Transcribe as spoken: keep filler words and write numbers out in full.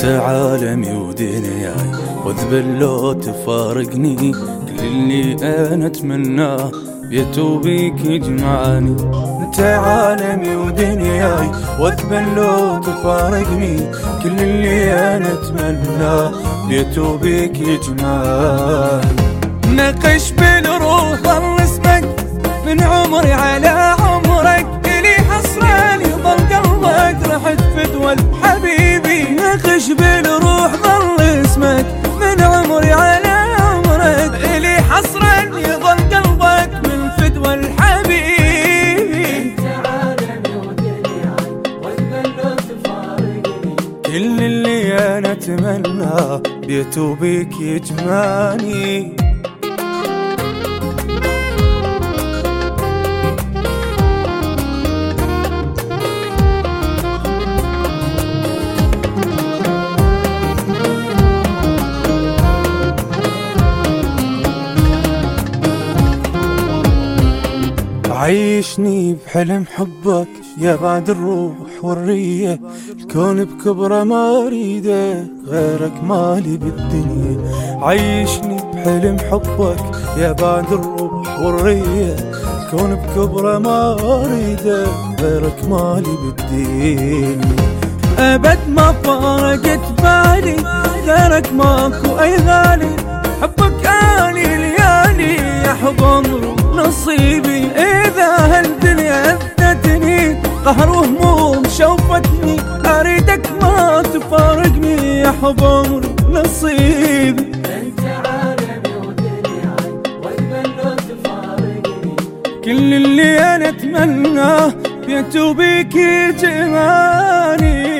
عالمي ودنياي واذبل لو تفارقني، كل اللي انا اتمناه بيت وبيك يجمعني. انت عالمي ودنياي واذبل لو تفارقني، كل اللي انا اتمناه بيت وبيك يجمعني. نقش بالروح ظل اسمك من عمري على عمرك، إلي حصرا يظل قلبك رحت فدوى حبيبي. نقش بالروح ظل اسمك من عمري على عمرك، إلي حصرا يظل قلبك من فدوى الحبيبي. انت عالمي ودنياي واذبل لو تفارقني، كل اللي انا اتمناه بيت وبيك يجمعني. عيشني بحلم حبك يا بعد الروح والرية، الكون بكبره ما اريده غيرك مالي بالدنيا. عيشني بحلم حبك يا بعد الروح والرية، الكون بكبره ما اريده غيرك مالي بالدنيا. ابد ما فارقت بالي غيرك ماكو اي غالي، حبك اني ليالي يا حب عمري نصيبي. إذا هالدنيا أذتني قهر وهموم شوفتني، أريدك ما تفارقني يا حب عمري نصيبي. أنت عالمي ودنياي واذبل لو تفارقني، كل اللي أنا أتمناه بيت وبيك يجمعني.